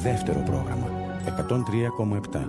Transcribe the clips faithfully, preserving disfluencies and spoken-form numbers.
Δεύτερο πρόγραμμα εκατόν τρία κόμμα επτά.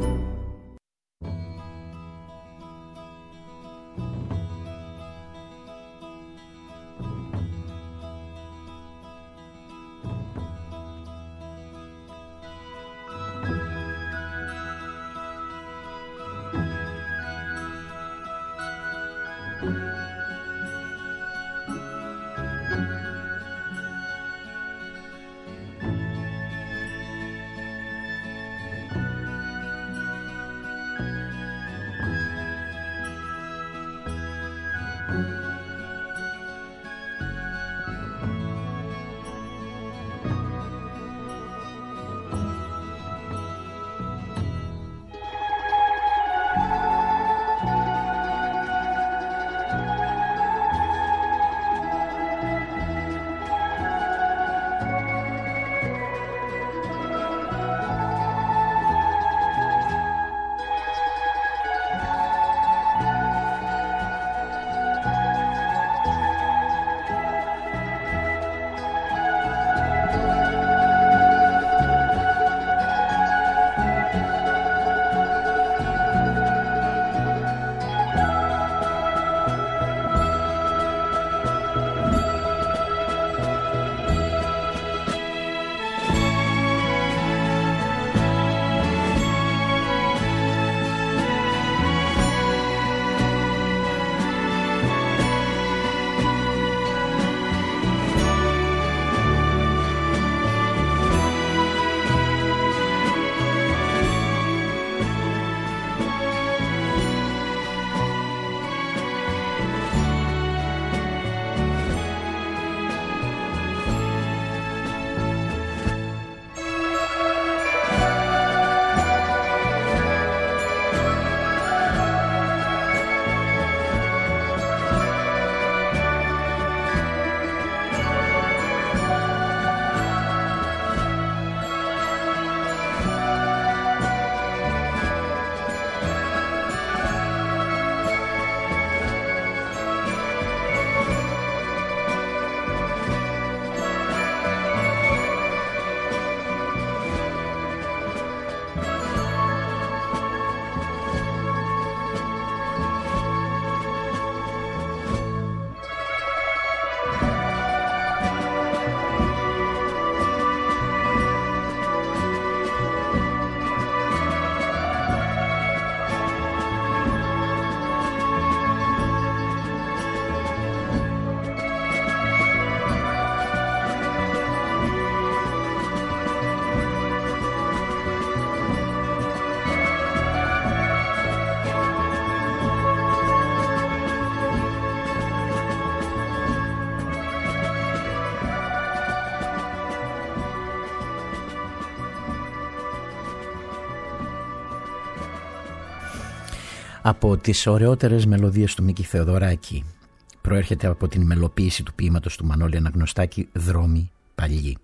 Από τις ωραιότερες μελωδίες του Μίκη Θεοδωράκη προέρχεται από την μελοποίηση του ποίηματος του Μανώλη Αναγνωστάκη «Δρόμοι παλιοί».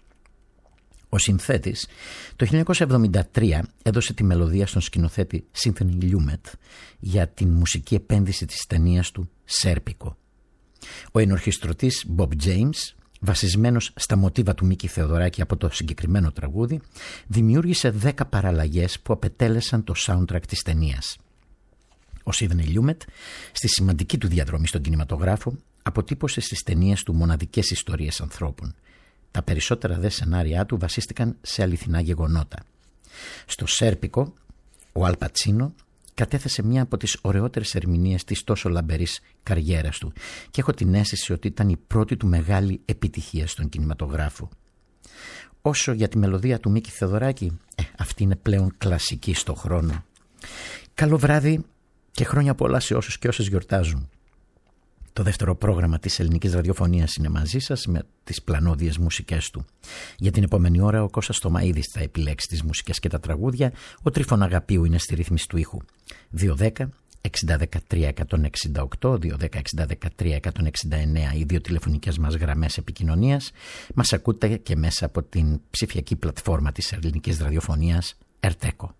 Ο συνθέτης το χίλια εννιακόσια εβδομήντα τρία έδωσε τη μελωδία στον σκηνοθέτη Σίμφωνη Λιούμετ για την μουσική επένδυση της ταινίας του «Σέρπικο». Ο ενορχιστρωτής Bob James, βασισμένος στα μοτίβα του Μίκη Θεοδωράκη από το συγκεκριμένο τραγούδι, δημιούργησε δέκα παραλλαγές που απετέλεσαν το soundtrack της ταινίας. Ο Σίδνεϊ Λιούμετ, στη σημαντική του διαδρομή στον κινηματογράφο, αποτύπωσε στις ταινίες του μοναδικές ιστορίες ανθρώπων. Τα περισσότερα δε σενάρια του βασίστηκαν σε αληθινά γεγονότα. Στο «Σέρπικο», ο Αλ Πατσίνο κατέθεσε μία από τις ωραιότερες ερμηνείες της τόσο λαμπερής καριέρας του και έχω την αίσθηση ότι ήταν η πρώτη του μεγάλη επιτυχία στον κινηματογράφο. Όσο για τη μελωδία του Μίκη Θεοδωράκη, ε, αυτή είναι πλέον κλασική στο χρόνο. Καλό βράδυ και χρόνια πολλά σε όσους και όσες γιορτάζουν. Το δεύτερο πρόγραμμα της ελληνικής ραδιοφωνίας είναι μαζί σας με τις πλανόδιες μουσικές του. Για την επόμενη ώρα ο Κώστας Τωμαΐδης θα επιλέξει τις μουσικές και τα τραγούδια, ο Τρίφων Αγαπίου είναι στη ρύθμιση του ήχου. δύο δέκα εξήντα δεκατρία εκατόν εξήντα οκτώ, δύο δέκα εξήντα δεκατρία εκατόν εξήντα εννέα οι δύο τηλεφωνικές μας γραμμές επικοινωνίας. Μας ακούτε και μέσα από την ψηφιακή πλατφόρμα της ελληνικής ραδιοφωνίας Ερτέκο.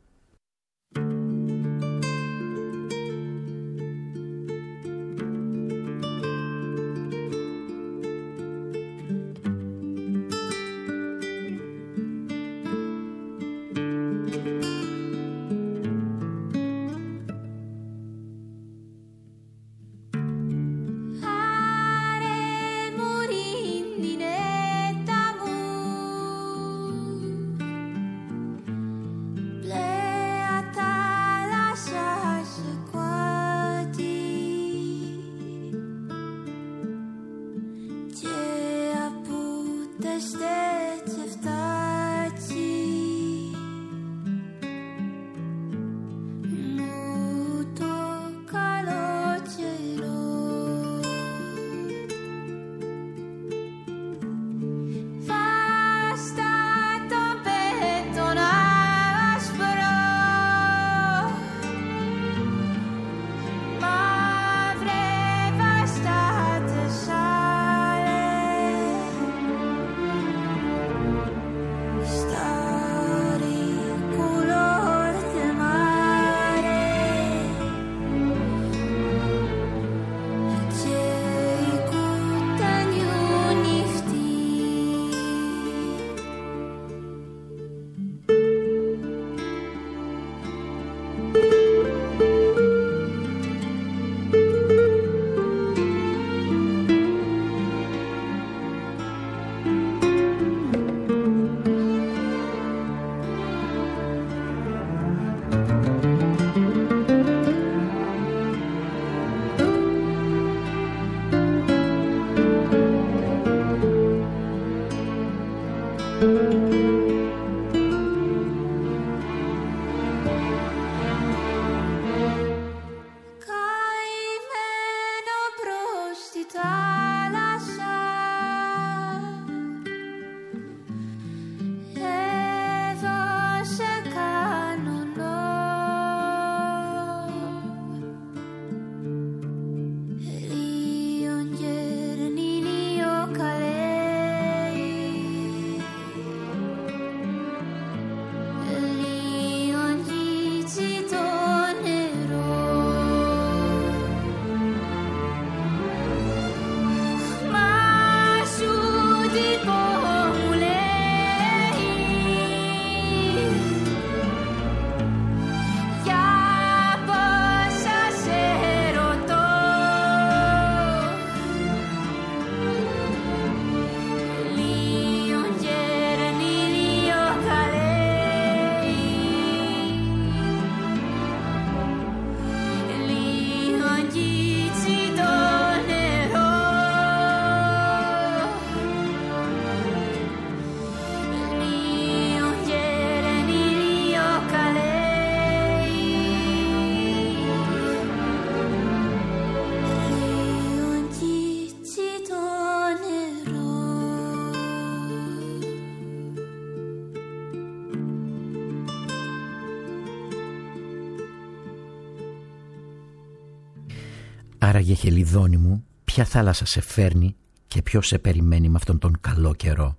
Άραγε χελιδόνι μου, ποια θάλασσα σε φέρνει και ποιος σε περιμένει με αυτόν τον καλό καιρό.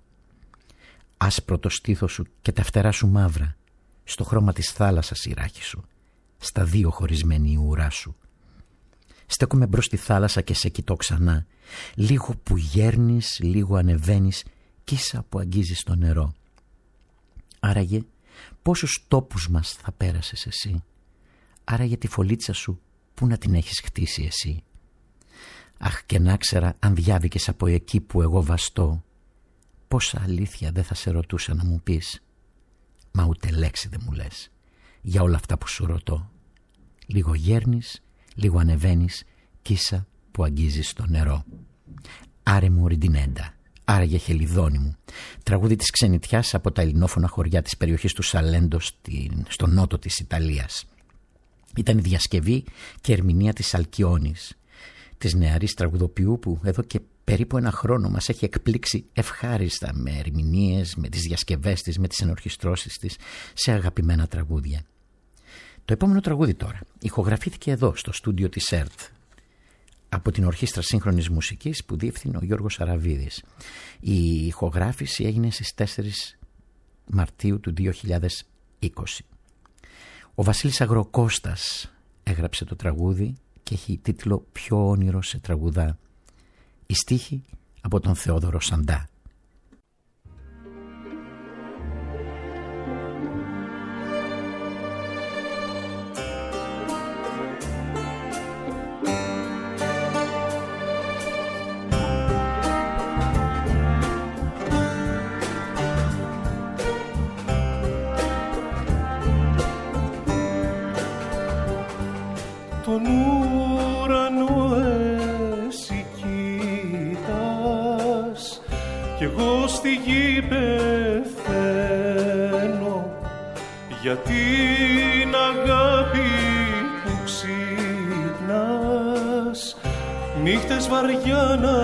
Άσπρο το στήθος σου και τα φτερά σου μαύρα, στο χρώμα της θάλασσας η ράχη σου, στα δύο χωρισμένη η ουρά σου. Στέκομαι μπρος στη θάλασσα και σε κοιτώ ξανά, λίγο που γέρνεις, λίγο ανεβαίνεις κι ίσα που αγγίζεις το νερό. Άραγε πόσους τόπους μας θα πέρασες εσύ, άραγε τη φωλίτσα σου πού να την έχεις χτίσει εσύ. Αχ, και να ξέρα αν διάβηκες από εκεί που εγώ βαστώ, πόσα αλήθεια δεν θα σε ρωτούσα να μου πεις. Μα ούτε λέξη δεν μου λες για όλα αυτά που σου ρωτώ. Λίγο γέρνεις, λίγο ανεβαίνεις κι ίσα που αγγίζεις το νερό. Άρε μου Ριντινέντα, άραγε χελιδόνι μου, τραγούδι της ξενιτιάς από τα ελληνόφωνα χωριά της περιοχής του Σαλέντο στο νότο της Ιταλίας. Ήταν η διασκευή και ερμηνεία της Αλκιόνης, της νεαρής τραγουδοποιού που εδώ και περίπου ένα χρόνο μας έχει εκπλήξει ευχάριστα με ερμηνείες, με τις διασκευές της, με τις ενορχιστρώσεις της σε αγαπημένα τραγούδια. Το επόμενο τραγούδι τώρα ηχογραφήθηκε εδώ στο στούντιο της ΕΡΤ από την Ορχήστρα Σύγχρονης Μουσικής που διεύθυνε ο Γιώργος Αραβίδης. Η ηχογράφηση έγινε στις τέσσερις Μαρτίου του δύο χιλιάδες είκοσι. Ο Βασίλης Αγροκώστας έγραψε το τραγούδι και έχει τίτλο «Ποιο όνειρο σε τραγουδά». Η στίχη από τον Θεόδωρο Σαντά. Τον ουρανό εσύ κοίτας εγώ στη γη πεθαίνω για την αγάπη που ξυπνάς νύχτες βαριά να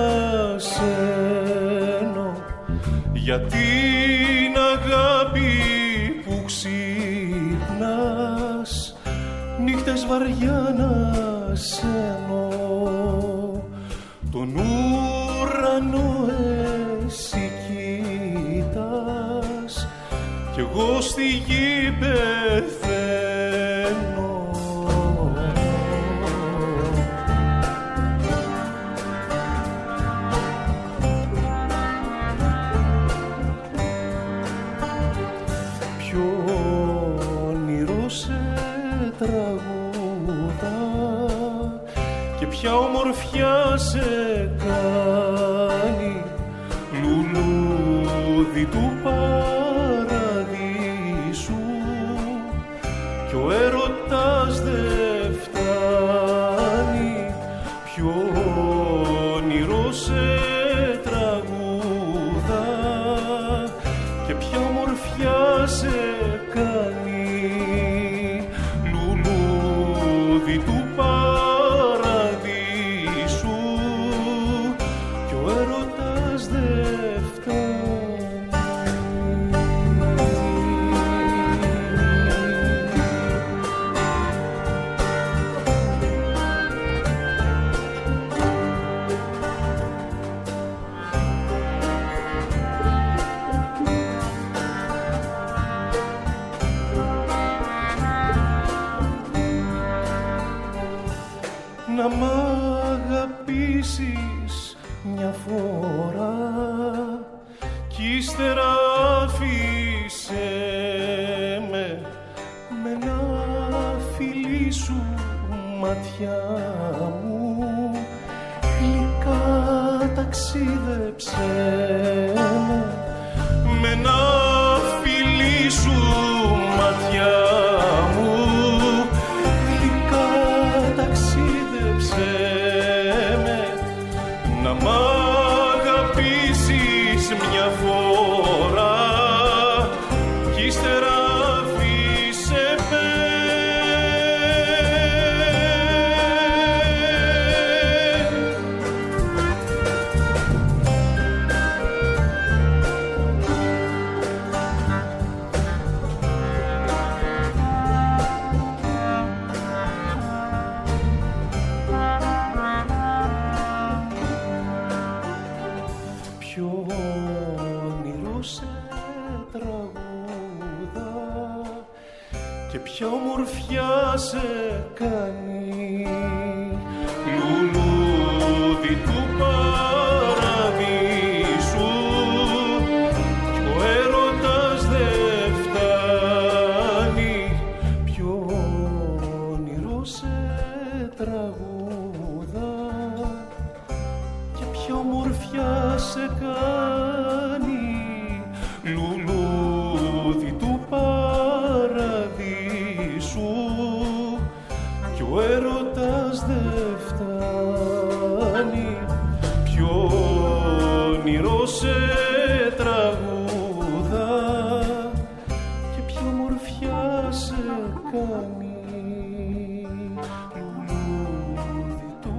σένω, για την αγάπη που ξυπνάς νύχτες βαριά να σένω. Τον ουρανό εσύ κοίτας κι εγώ στη γη πεθαίνω. Ποιο όνειρο σε τραγούδα και ποια ομορφιά σε κάνει λουλούδι του παραδείσου κι ο έρωτας δε φτάνει. Ποιο όνειρο σε τραγούδα και ποια ομορφιά σε κάνει λουλούδι του παραδείσου κι ο έρωτας δε φτάνει. Να μ' αγαπήσεις μια φορά κι ύστερα άφησέ με με ένα φιλί σου ματιά μου γλυκά ταξίδεψέ με, με ένα φιλί σου ματιά μου γλυκά ταξίδεψέ με, να μ' αγαπήσεις μια φορά κι ύστερα αφήσε με. Ποιο όνειρο σε τραγούδα και ποια ομορφιά σε κάνει λουλούδι του παραδείσου κι ο έρωτας δε φτάνει. Ποιο όνειρο σε τραγούδα και ποια ομορφιά σε κάνει λουλούδι του παραδείσου κι ο έρωτας δε φτάνει. Ποιο όνειρο σε τραγούδα και ποια ομορφιά σε κάνει λουλούδι του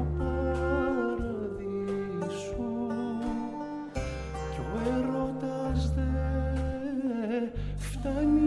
παραδείσου κι ο έρωτας δε φτάνει.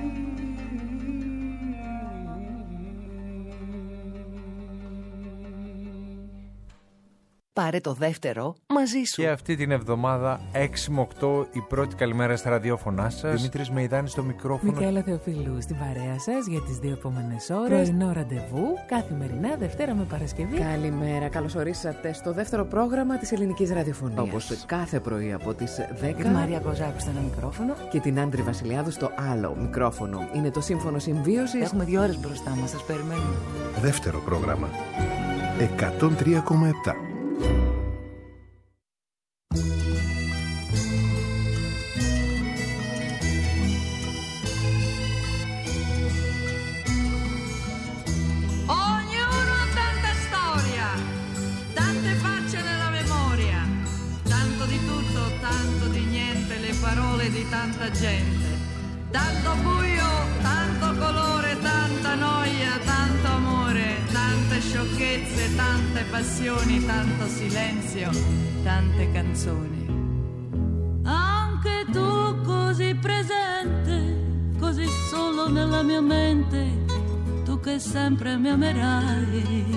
Πάρε το δεύτερο μαζί σου. Και αυτή την εβδομάδα έξι με οκτώ η πρώτη καλημέρα στα ραδιόφωνά σας. Δημήτρης Μεϊδάνης στο μικρόφωνο. Μικαέλα Θεοφίλου στην παρέα σας για τις δύο επόμενες ώρες. Πρωινό ραντεβού καθημερινά Δευτέρα με Παρασκευή. Καλημέρα, καλώς ορίσατε στο δεύτερο πρόγραμμα της ελληνικής ραδιοφωνίας. Όπως κάθε πρωί από τις δέκα. Τη Μαρία Κοζάκου στο ένα μικρόφωνο. Και την Άντρη Βασιλιάδου στο άλλο μικρόφωνο. Είναι το Σύμφωνο Συμβίωσης. Έχουμε δύο ώρες μπροστά μας, σας περιμένουμε. Δεύτερο πρόγραμμα εκατόν τρία κόμμα επτά. Tanto di tutto, tanto di niente. parole di tanta gente. Tanto buio, tanto colore, tanta noia, tanto amore, tante sciocchezze, tante passioni, tanto silenzio, tante canzoni. Anche tu così presente, così solo nella mia mente, tu che sempre mi amerai,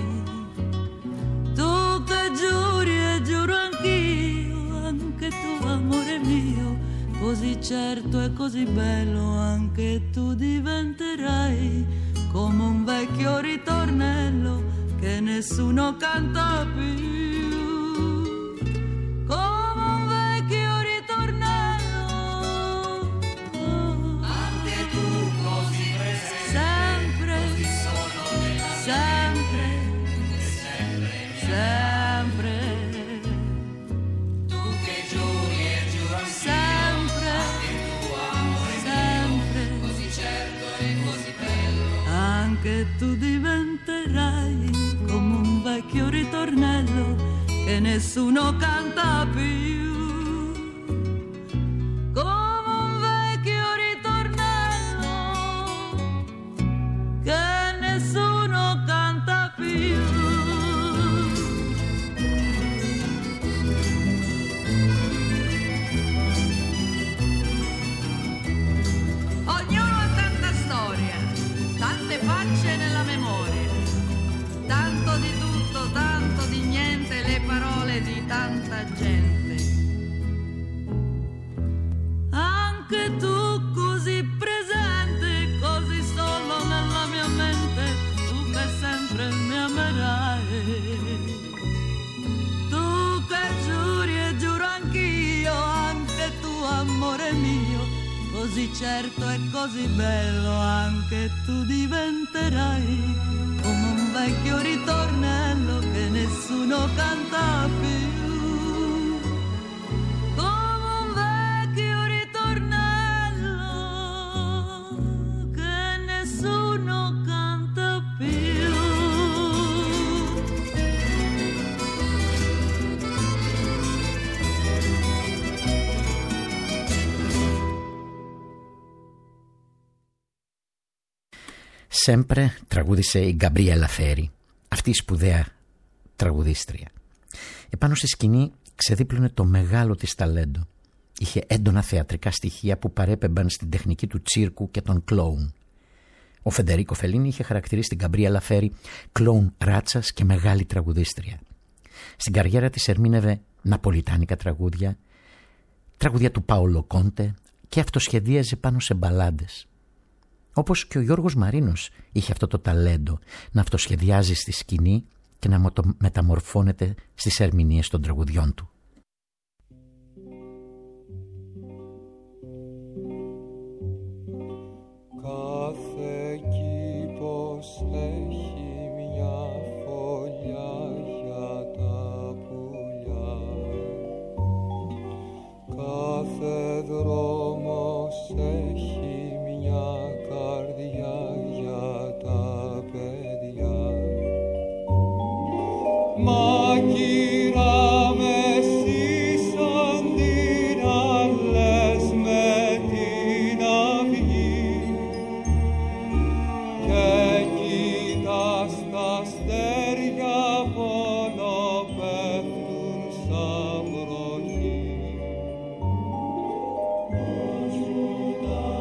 tu che giuri e giuro anch'io, anche tu amore mio, così certo e così bello anche tu diventerai, come un vecchio ritornello che nessuno canta più, come un vecchio ritornello, oh. Anche tu così presente, sempre, così solo nella sempre, sempre, sempre, tu che giuri e giuro sempre, anche tu amore sempre, così certo e così bello, anche tu diventerai come un vecchio ritornello che nessuno canta più, come un vecchio ritornello che nessuno canta più. Ognuno ha tanta storia, tante facce nella memoria, tanto di tutto, tanto di niente, le parole di tanta gente. Anche tu così presente, così solo nella mia mente, tu che sempre mi amerai, tu che giuri e giuro anch'io, anche tu amore mio, così certo e così bello anche tu diventerai, come un vecchio ritornello che nessuno canta più, come un vecchio ritornello che nessuno canta più. Sempre τραγούδισε η Γκαμπριέλα Φέρι, αυτή η σπουδαία τραγουδίστρια. Επάνω στη σκηνή ξεδίπλωνε το μεγάλο της ταλέντο. Είχε έντονα θεατρικά στοιχεία που παρέπεμπαν στην τεχνική του τσίρκου και των κλόουν. Ο Φεντερίκο Φελίνι είχε χαρακτηρίσει την Γκαμπριέλα Φέρι κλόουν ράτσας και μεγάλη τραγουδίστρια. Στην καριέρα της ερμήνευε ναπολιτάνικα τραγούδια, τραγούδια του Πάολο Κόντε και αυτοσχεδίαζε πάνω σε μπαλάντες. Όπως και ο Γιώργος Μαρίνος είχε αυτό το ταλέντο να αυτοσχεδιάζει στη σκηνή και να μεταμορφώνεται στις ερμηνείες των τραγουδιών του. Κάθε κήπος έχει μια φωλιά για τα πουλιά, κάθε δρόμος έχει μια καρδιά για τα παιδιά. Μα κύρα με σύσαν την αλλές με την αυγή και κοίτας τα αστέρια πόνο πέφτουν σαν βροχή. Μα σου τα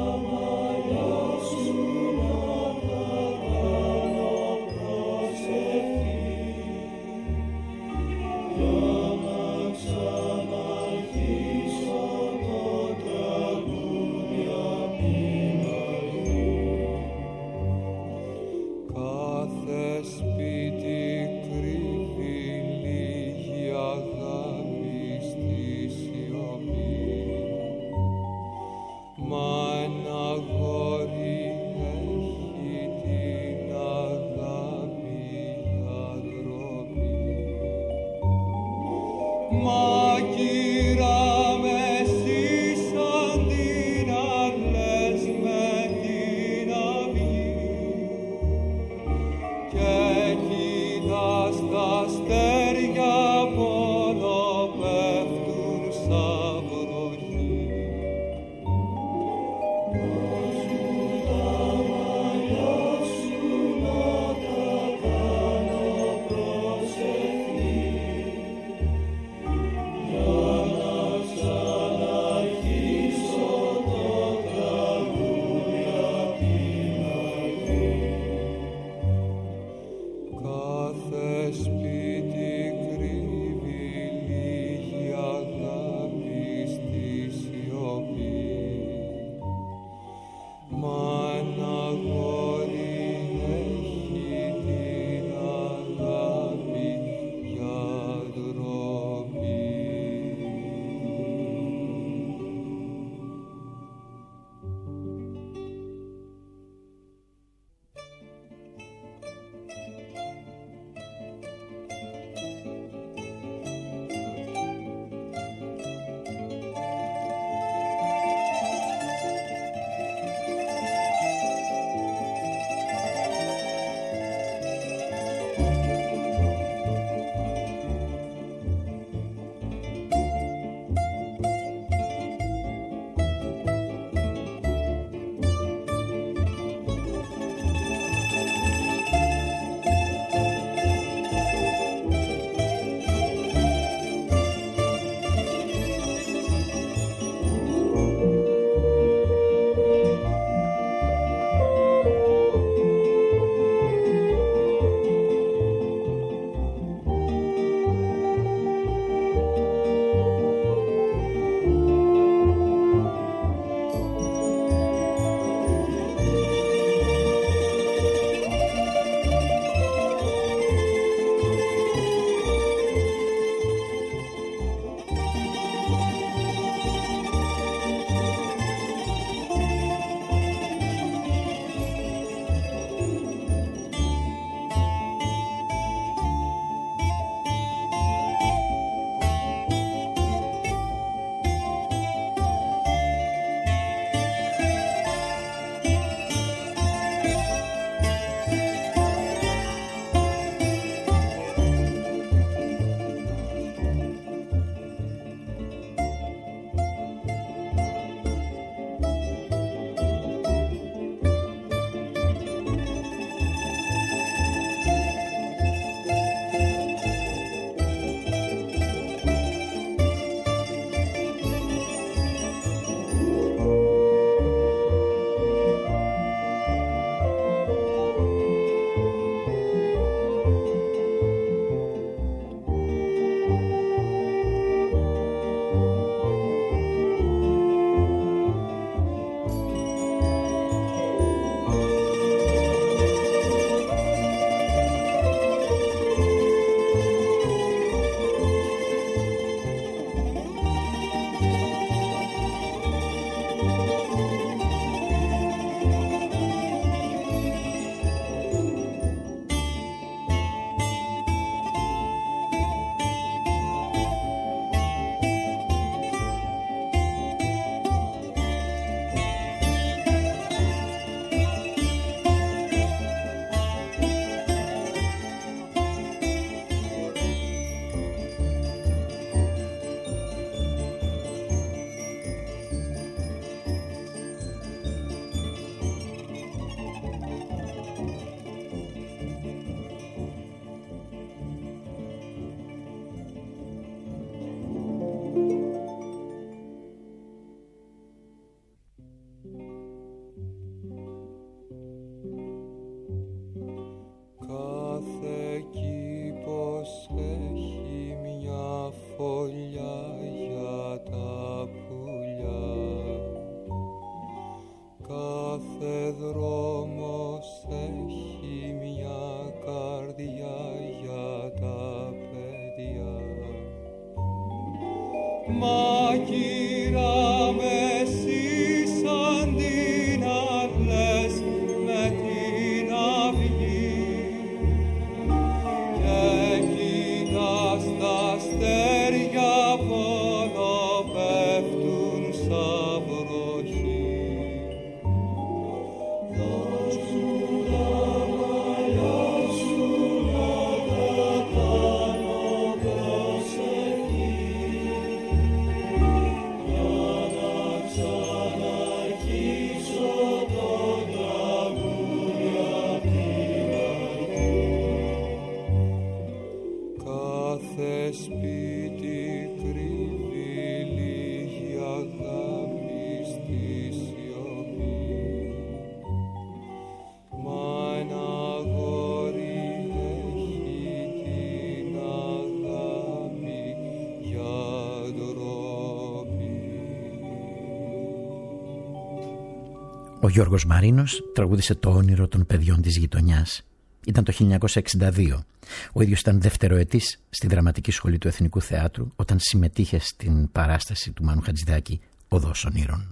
Ο Γιώργος Μαρίνος τραγούδισε το όνειρο των παιδιών της γειτονιάς. Ήταν το χίλια εννιακόσια εξήντα δύο. Ο ίδιος ήταν δευτεροετής στη Δραματική Σχολή του Εθνικού Θεάτρου όταν συμμετείχε στην παράσταση του Μάνου Χατζηδάκη «Οδός Ονείρων».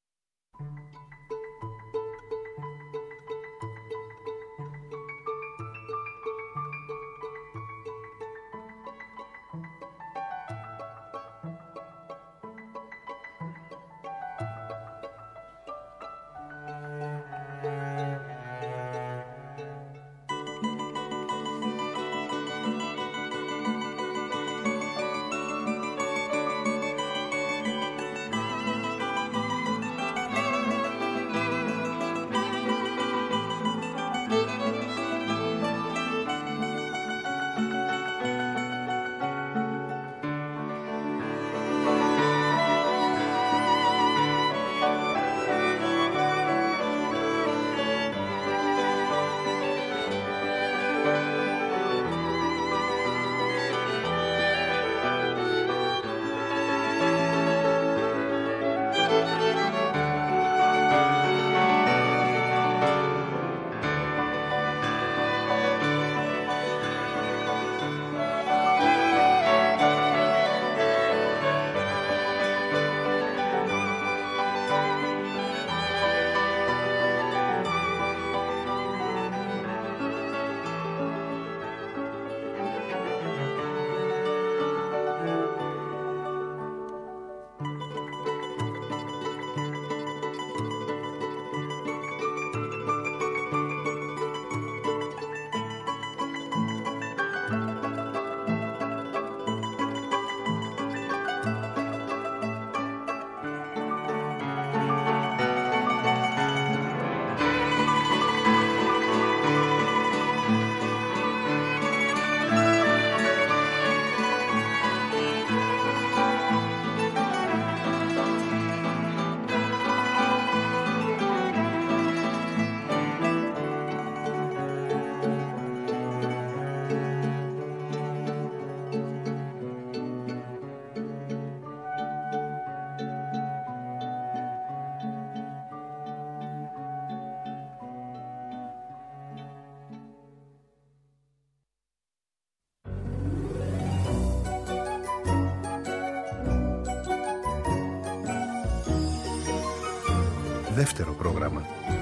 Δεύτερο πρόγραμμα.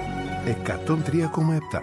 εκατόν τρία κόμμα επτά.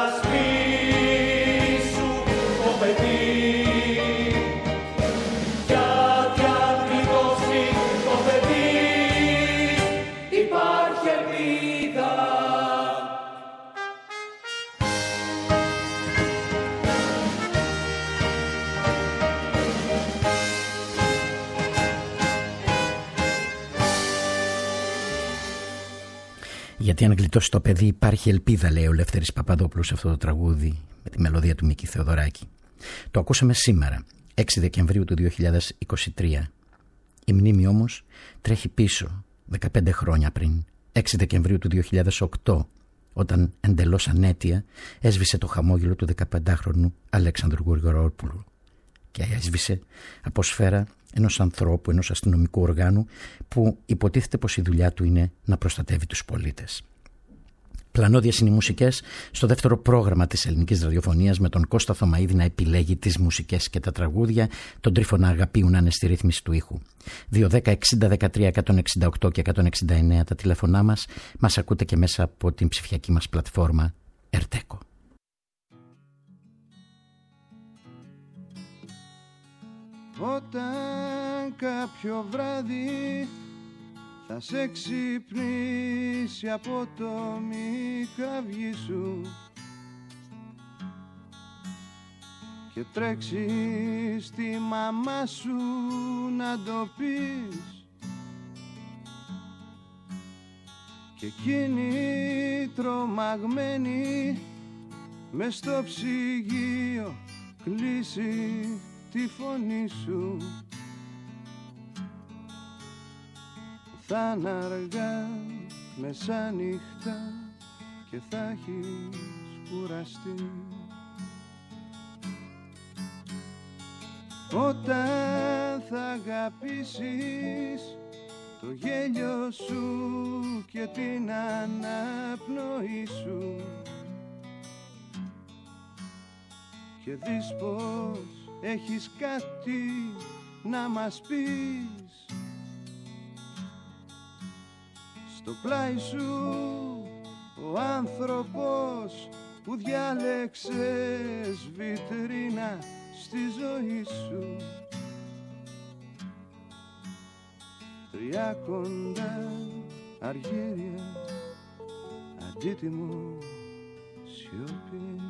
Yeah. Γιατί αν γλιτώσει το παιδί υπάρχει ελπίδα, λέει ο Λεύθερης Παπαδόπουλος σε αυτό το τραγούδι με τη μελωδία του Μίκη Θεοδωράκη. Το ακούσαμε σήμερα, έξι Δεκεμβρίου του δύο χιλιάδες είκοσι τρία. Η μνήμη όμως τρέχει πίσω δεκαπέντε χρόνια πριν, έξι Δεκεμβρίου του δύο χιλιάδες οκτώ, όταν εντελώς ανέτεια έσβησε το χαμόγελο του δεκαπεντάχρονου Αλέξανδρου Γρηγορόπουλου και έσβησε από σφαίρα ενός ανθρώπου, ενός αστυνομικού οργάνου που υποτίθεται πως η δουλειά του είναι να προστατεύει τους πολίτες. Πλανώδιες είναι οι μουσικές στο δεύτερο πρόγραμμα της ελληνικής ραδιοφωνίας, με τον Κώστα Θωμαίδη να επιλέγει τις μουσικές και τα τραγούδια, τον Τρίφωνα Αγαπίου να είναι στη ρύθμιση του ήχου. δύο δέκα εξήντα δεκατρία εκατόν εξήντα οκτώ και εκατόν εξήντα εννέα τα τηλεφωνά μας. Μας ακούτε και μέσα από την ψηφιακή μας πλατφόρμα Ερτέκο. Όταν κάποιο βράδυ θα σε ξυπνήσει από το μικαβγί σου και τρέξεις στη μαμά σου να το πεις και εκείνη τρομαγμένη μες στο ψυγείο κλείσει τη φωνή σου, θα είναι αργά μεσάνυχτα και θα έχεις κουραστεί. Όταν θα αγαπήσεις το γέλιο σου και την αναπνοή σου και δεις πως έχεις κάτι να μας πεις, στο πλάι σου ο άνθρωπος που διάλεξες βιτρίνα στη ζωή σου, τρία κοντά αργύρια αντίτιμο σιωπής.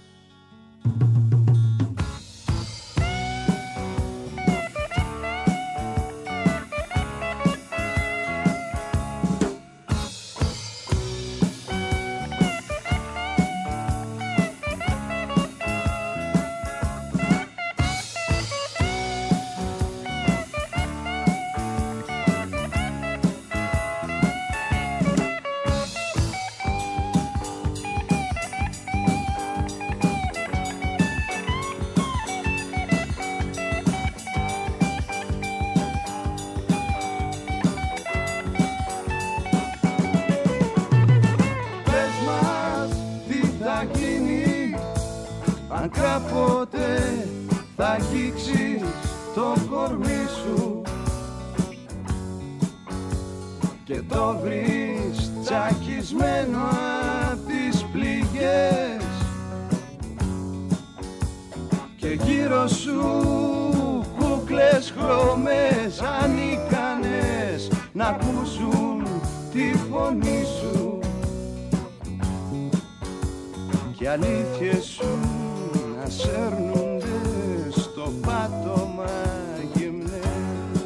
Αν κάποτε θα αγγίξεις το κορμί σου και το βρεις τσακισμένο απ' τις πληγές και γύρω σου κούκλες χρώμες ανίκανες να ακούσουν τη φωνή σου και αλήθειες σου να σέρνονται στο πάτωμα γυμνές.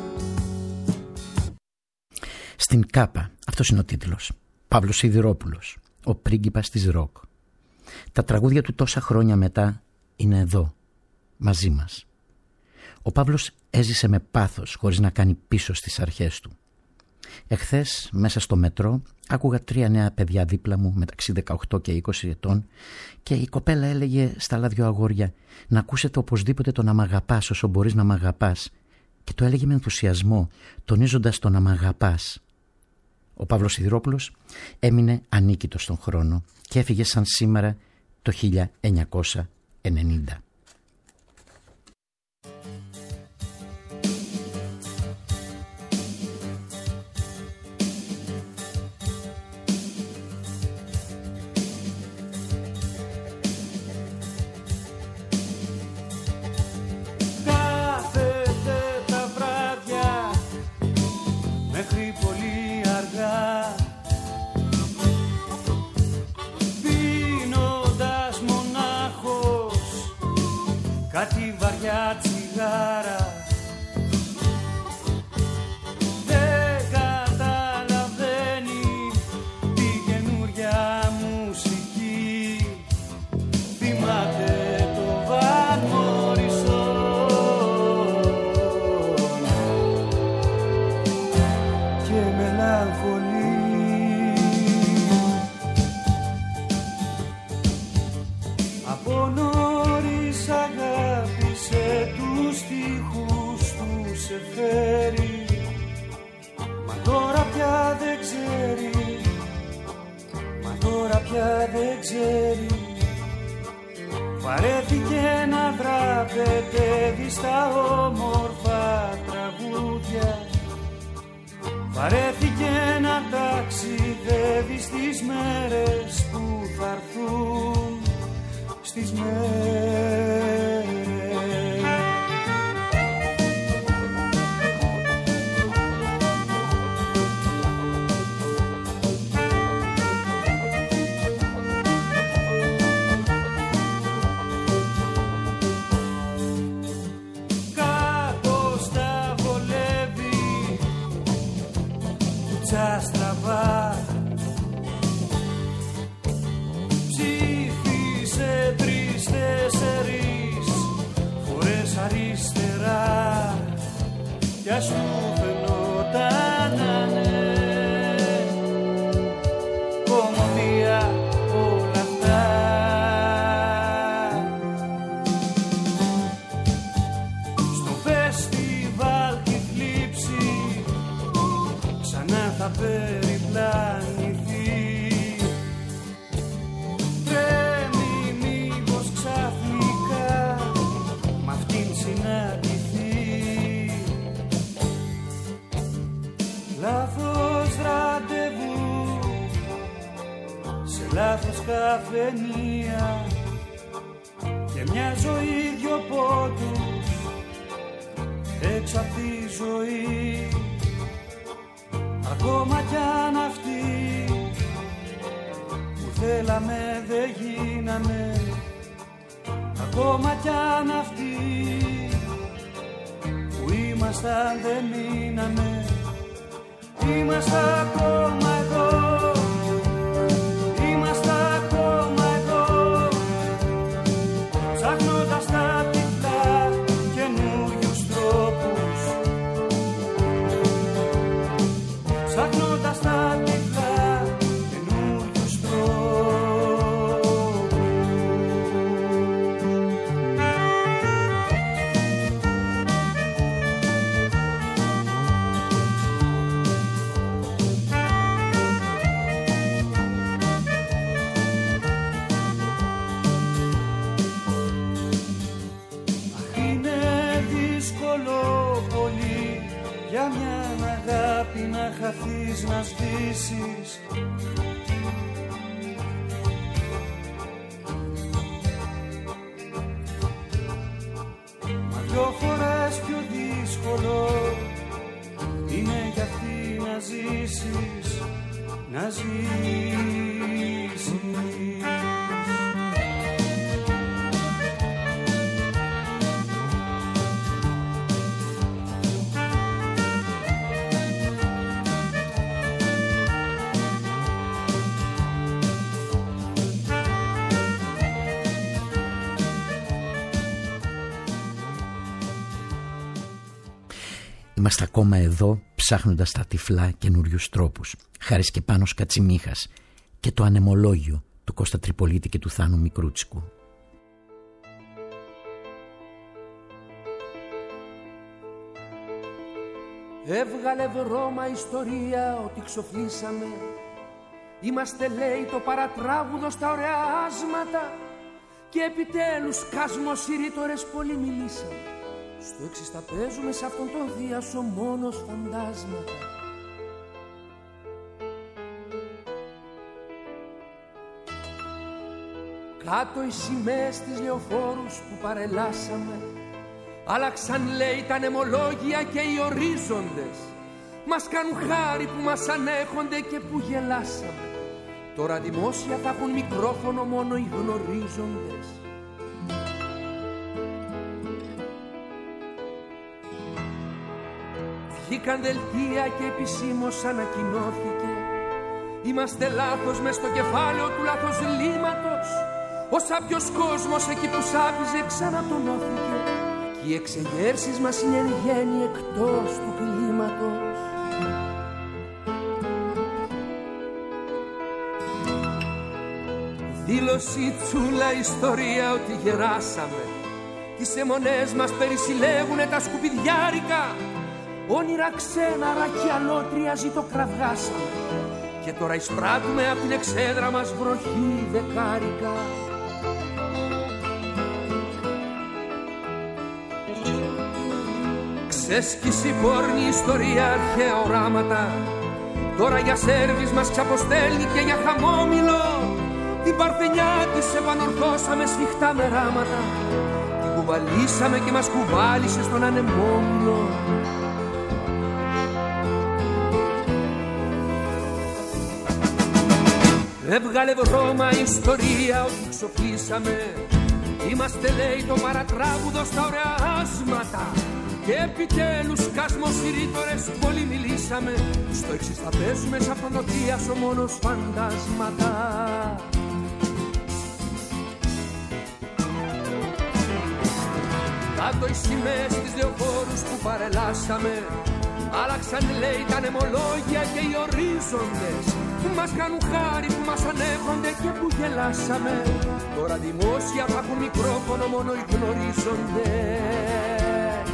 Στην Κάπα, αυτός είναι ο τίτλος. Παύλος Σιδηρόπουλος, ο πρίγκιπας της ροκ. Τα τραγούδια του τόσα χρόνια μετά είναι εδώ, μαζί μας. Ο Παύλος έζησε με πάθος, χωρίς να κάνει πίσω στις αρχές του. Εχθές, μέσα στο μετρό, άκουγα τρία νέα παιδιά δίπλα μου μεταξύ δεκαοκτώ και είκοσι ετών και η κοπέλα έλεγε στα άλλα δυο αγόρια να ακούσετε οπωσδήποτε το να μ' αγαπάς όσο μπορείς να μ' αγαπάς, και το έλεγε με ενθουσιασμό, τονίζοντας το να μ' αγαπάς. Ο Παύλος Σιδηρόπουλος έμεινε ανίκητος στον χρόνο και έφυγε σαν σήμερα το χίλια εννιακόσια ενενήντα. Πίνοντας μονάχος φέρει, μα τώρα πια δεν ξέρει, μα τώρα πια δεν ξέρει. Βαρέθηκε να δραπετεύει στα όμορφα τραγούδια, βαρέθηκε να ταξιδεύει στις μέρες που θα έρθουν, στις μέρες. Στραβά ψήφισε τρεις-τέσσερις φορές αριστερά κι ας μου φαινόταν να είναι κομμωδία όλα αυτά. Στο φεστιβάλ τη θλίψη ξανά θα περιπλανηθεί. Τρέμει μήπως ξαφνικά μ' αυτήν συναντηθεί. Λάθος ραντεβού σε λάθος καφενεία και μια ζωή δυο πόντους έξω απ' τη ζωή. Ακόμα κι αν αυτοί που θέλαμε δεν γίνανε, ακόμα κι αν αυτοί που ήμασταν δεν μείνανε, είμαστε ακόμα εδώ, είμαστε ακόμα εδώ, ψάχνοντας τα τυφλά καινούριους τρόπους, ψάχνοντας τα τυφλά καινούριους τρόπους. Αχ, είναι δύσκολο πολύ για μια αγάπη να χαθείς, να σβήσεις. Μα δυο φορές πιο δύσκολο είναι για αυτή να ζήσεις, να ζήσεις. Είμαστε ακόμα εδώ ψάχνοντας τα τυφλά καινούριους τρόπους. Χάρης και Πάνος Κατσιμίχας και το ανεμολόγιο του Κώστα Τριπολίτη και του Θάνου Μικρούτσικου. Έβγαλε δρόμα ιστορία ότι ξοφλήσαμε. Είμαστε, λέει, το παρατράγουδο στα ωραία άσματα. Και επιτέλους κάσμος οι ρήτορες πολύ μιλήσαμε. Στο έξις τα παίζουμε σε αυτόν τον θείασο μόνος φαντάσματα. Κάτω οι σημαίες της λεωφόρους που παρελάσαμε. Άλλαξαν, λέει, τα νεμολόγια και οι ορίζοντες. Μας κάνουν χάρη που μας ανέχονται και που γελάσαμε. Τώρα δημόσια θα έχουν μικρόφωνο μόνο οι γνωρίζοντες. Βγήκαν δελτία και επισήμως ανακοινώθηκε. Είμαστε λάθος μες στο κεφάλαιο του λάθος λύματος. Ο σάπιος κόσμος εκεί που σάπιζε ξανατονώθηκε. Και οι εξεγέρσεις μας είναι εν γέννη εκτός του κλίματος. Δήλωση τσούλα ιστορία ότι γεράσαμε. Τις αιμονές μας περισυλλέγουνε τα σκουπιδιάρικα. όνειρα ξέναρα κι αλότρια ζητοκραυγάσαμε. Και τώρα εισπράττουμε απ' την εξέδρα μας βροχή δεκάρικα. Ξέσκηση πόρνη ιστορία, αρχαία οράματα. Τώρα για σέρβις μας ξαποστέλνει και για χαμόμηλο. Την παρθενιά της επανορθώσαμε σφιχτά με ράματα. Την κουβαλήσαμε και μας κουβάλισε στον ανεμόμηλο. Έβγαλε βρώμα ιστορία ότι ξοφλήσαμε. Είμαστε λέει το παρατράγουδο στα ωραία άσματα. Και επιτέλους κασμοσυρρήτορες πολύ μιλήσαμε. Στο εξής θα πέσουμε σαν πρωτοτίασο μόνος φαντάσματα. Κάτω οι σημαίες της λεωφόρους που παρελάσαμε. Άλλαξαν λέει τα νεμολόγια και οι ορίζοντες. Που μας κάνουν χάρη, που μας ανέχονται και που γελάσαμε. Τώρα δημόσια θα έχουν μικρόφωνο μόνο οι γνωρίζοντες.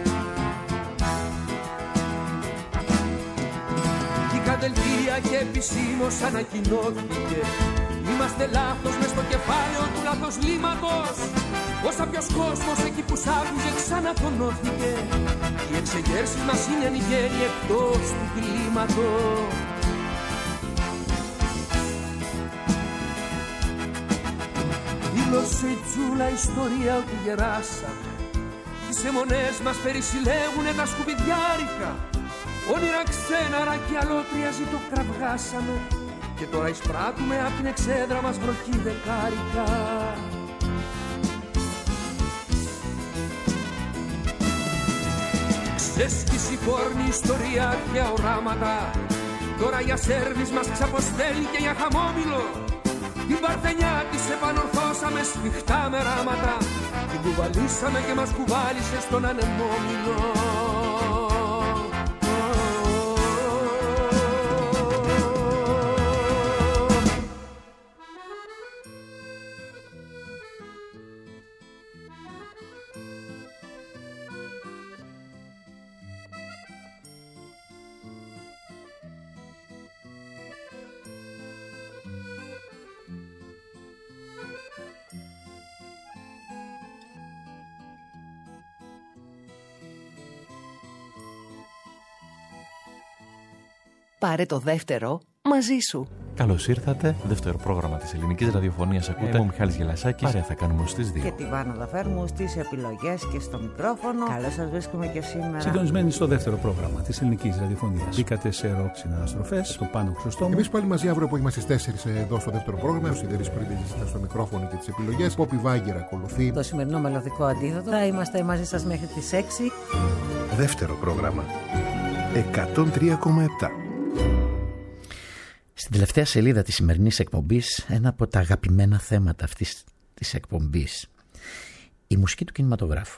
Η κατελτία και επισήμως ανακοινώθηκε. Είμαστε λάθος μες στο κεφάλαιο του λάθος λύματος. Όσα ποιος κόσμος εκεί που σ' άκουζε ξανατονώθηκε. Οι εξεγέρσεις μας είναι ανηγέροι εκτός του κλίματος. Δήλωσε η Τζούλα ιστορία ότι γεράσαμε. Τις αιμονές μας περισυλλέγουνε τα σκουπιδιάρικα. Όνειρα ξέναρα και αλότρια ζητοκραυγάσαμε. Και τώρα εισπράττουμε απ' την εξέδρα μας βροχή δεκάρικα. Ξέσκηση πόρνη ιστορία, αρχαία οράματα. Τώρα για σέρβις μας ξαποστέλνει και για χαμόμηλο. Την παρθενιά της επανορθώσαμε σφιχτά με ράματα. Την κουβαλήσαμε και μας κουβάλισε στον ανεμόμηλο. Πάρε το δεύτερο μαζί σου. Καλώς ήρθατε. Δεύτερο πρόγραμμα της ελληνικής ραδιοφωνίας ακούτε. Είμαι ο Μιχάλης Γελασάκης. Παρέα θα κάνουμε ως τις δύο. Και τη Βάνα Δαφέρμου στις επιλογές και στο μικρόφωνο. Καλώς σας βρίσκουμε και σήμερα. Συντονισμένοι στο δεύτερο πρόγραμμα της ελληνικής ραδιοφωνίας. Μπήκατε σε ροκ συναναστροφές, στο Πάνο Χρυσοστόμου. Εμείς πάλι μαζί αύριο απόγευμα στις τέσσερις εδώ στο δεύτερο πρόγραμμα. Ο Σιδερής Πρίτης ήταν στο μικρόφωνο και τις επιλογές. Πόπι Βάγκερ ακολουθεί. Το σημερινό μελωδικό αντίδοτο. Θα είμαστε μαζί σας μέχρι τις έξι. Δεύτερο πρόγραμμα. εκατόν τρία κόμμα επτά. Στην τελευταία σελίδα της σημερινής εκπομπής, ένα από τα αγαπημένα θέματα αυτής της εκπομπής, η μουσική του κινηματογράφου.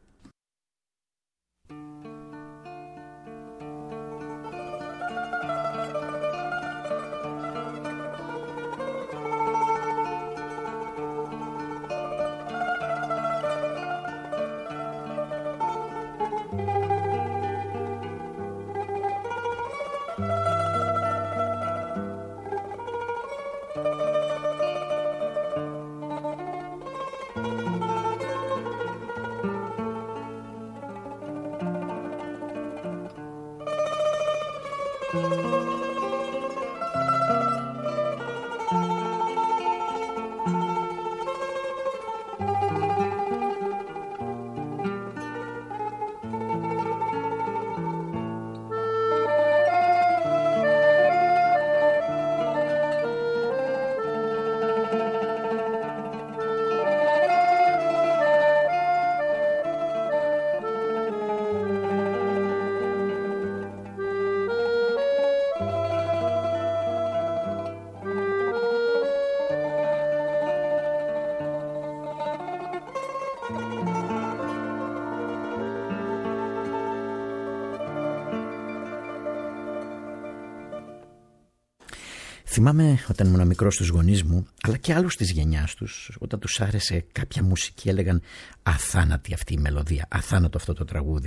Θυμάμαι όταν ήμουν μικρός στους γονείς μου, αλλά και άλλους της γενιάς τους, όταν τους άρεσε κάποια μουσική, έλεγαν αθάνατη αυτή η μελωδία, αθάνατο αυτό το τραγούδι.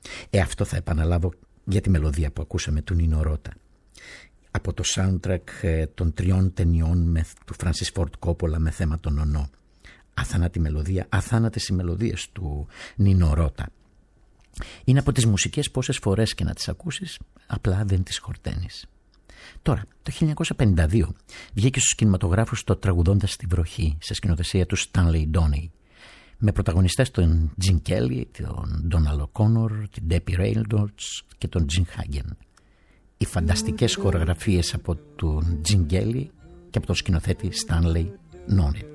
Ε, αυτό θα επαναλάβω για τη μελωδία που ακούσαμε του Νίνο Ρώτα. Από το soundtrack ε, των τριών ταινιών με, του Φράνσις Φόρντ Κόπολα με θέμα τον ονό. Αθάνατη μελωδία, αθάνατες οι μελωδίες του Νίνο Ρώτα. Είναι από τις μουσικές πόσες φορές και να τις ακούσεις, απλά δεν τις χορταίνεις. Τώρα, το χίλια εννιακόσια πενήντα δύο βγήκε στους κινηματογράφους το «Τραγουδώντας στη βροχή» σε σκηνοθεσία του Stanley Donen, με πρωταγωνιστές τον Τζιν Κέλι, τον Ντόναλντ Οκόνορ, την Ντέπι Ρέινολντς και τον Τζιν Χάγκεν. Οι φανταστικές χορογραφίες από τον Τζιν Κέλι και από τον σκηνοθέτη Stanley Donen.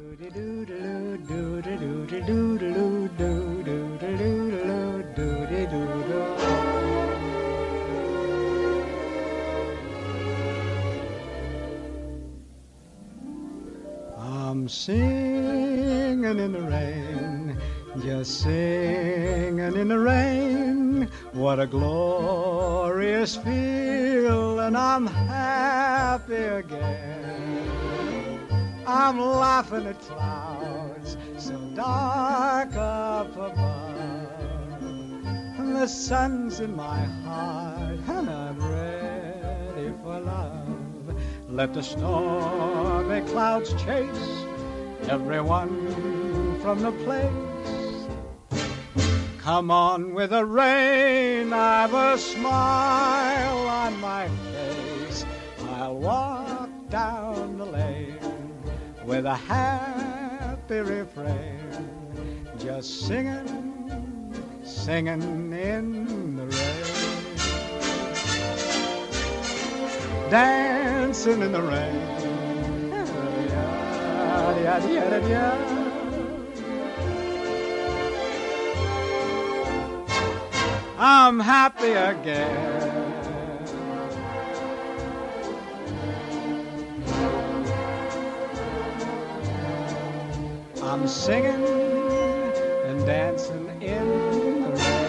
I'm singing in the rain, just singing in the rain. What a glorious feel, and I'm happy again. I'm laughing at clouds so dark up above, and the sun's in my heart, and I'm ready for love. Let the stormy clouds chase everyone from the place. Come on with the rain, I've a smile on my face. I'll walk down the lane with a happy refrain, just singing, singing in the rain. Dancing in the rain. I'm happy again. I'm singing and dancing in the rain.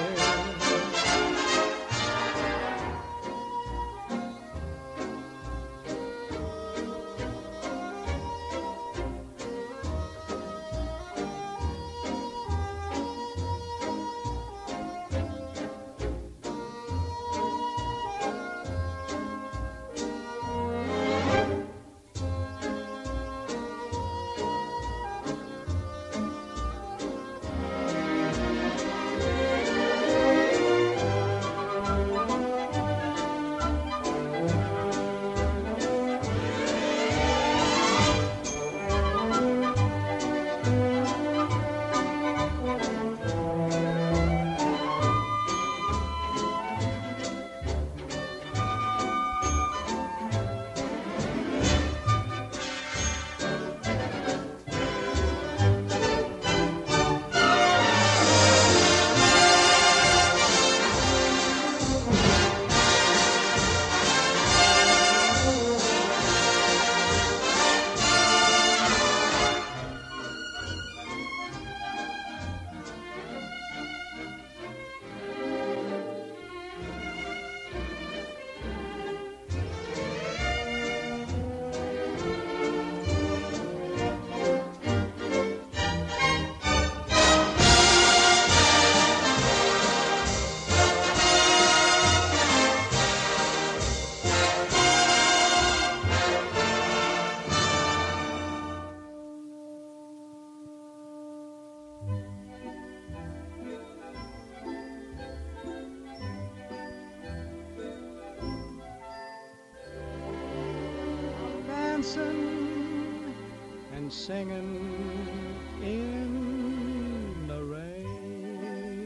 And singing in the rain.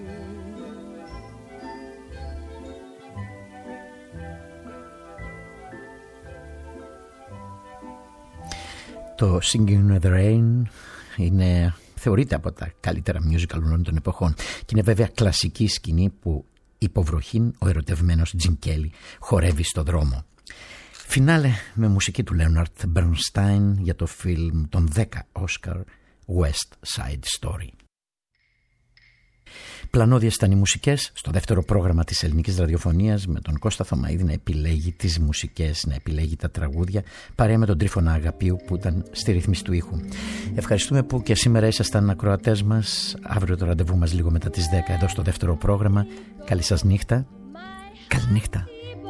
Το Singing in the Rain είναι, θεωρείται από τα καλύτερα musical όλων των εποχών και είναι βέβαια κλασική σκηνή που υποβροχήν ο ερωτευμένος Τζιν Κέλι χορεύει στο δρόμο. Φινάλε με μουσική του Λέοναρντ Μπέρνστάιν για το φιλμ των δέκα Όσκαρ West Side Story. Πλανώδιες ήταν οι μουσικές στο δεύτερο πρόγραμμα της ελληνικής ραδιοφωνίας, με τον Κώστα Θωμαίδη να επιλέγει τις μουσικές, να επιλέγει τα τραγούδια, παρέα με τον Τρίφωνα Αγαπίου που ήταν στη ρύθμιση του ήχου. Ευχαριστούμε που και σήμερα ήσασταν ακροατές μας. Αύριο το ραντεβού μας λίγο μετά τις δέκα εδώ στο δεύτερο πρόγραμμα. Καλή σας νύχτα. Καλή νύχτα.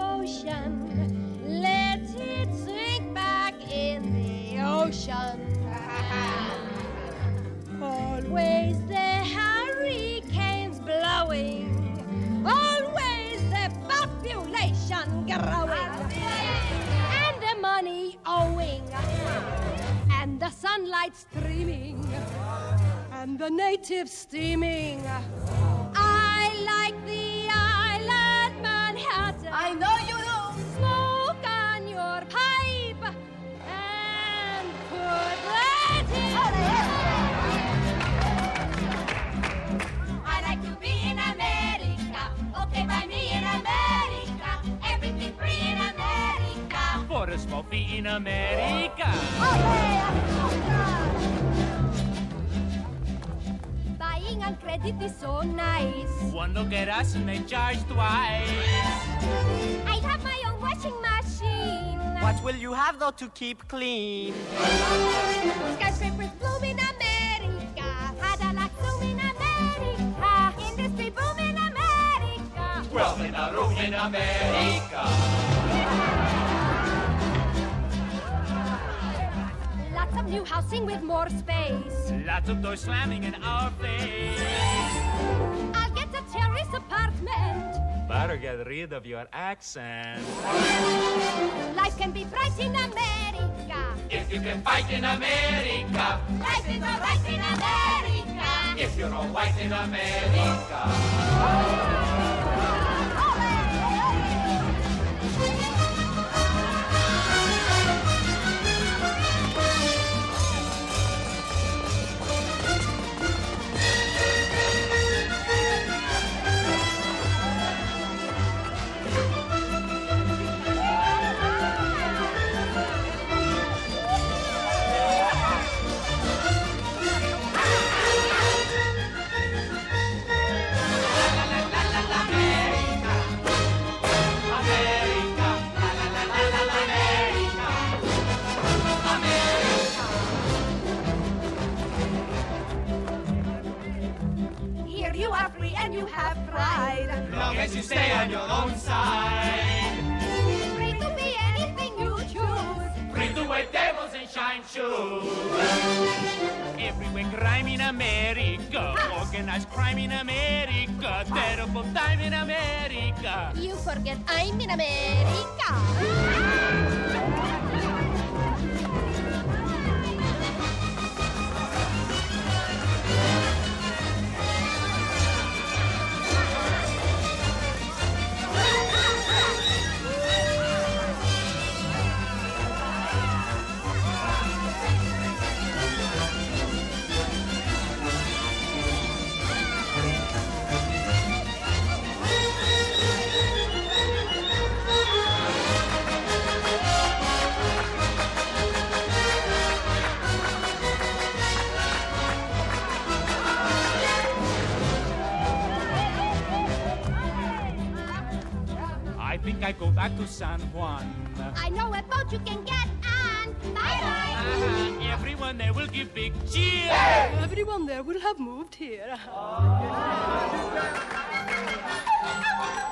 Always the hurricanes blowing, always the population growing, and the money owing, and the sunlight streaming, and the natives steaming. I like the island Manhattan. I know you do. Smoke on your pipe and put that in. I like to be in America. Okay, by me in America. Everything free in America. For a small fee in America. Okay, buying on credit is so nice. One look at us and they charge twice. I have my own washing machine. What will you have though to keep clean? Skyscrapers bloom in America. Cadillac zoom in America. Industry boom in America. Wealth in a room in America. Lots of new housing with more space. Lots of doors slamming in our face. I'll get a terrace apartment. Better get rid of your accent. Life can be bright in America. If you can fight in America. Life is alright in America. If you're all white in America. You have pride. Long as you stay on your own side. Free to be anything you choose. Free to wear devils and shine shoes. Everywhere crime in America. Organized crime in America. Terrible time in America. You forget I'm in America. I think I go back to San Juan. I know a boat you can get on. Bye bye. Uh-huh. Everyone there will give big cheer. Hey! Everyone there will have moved here.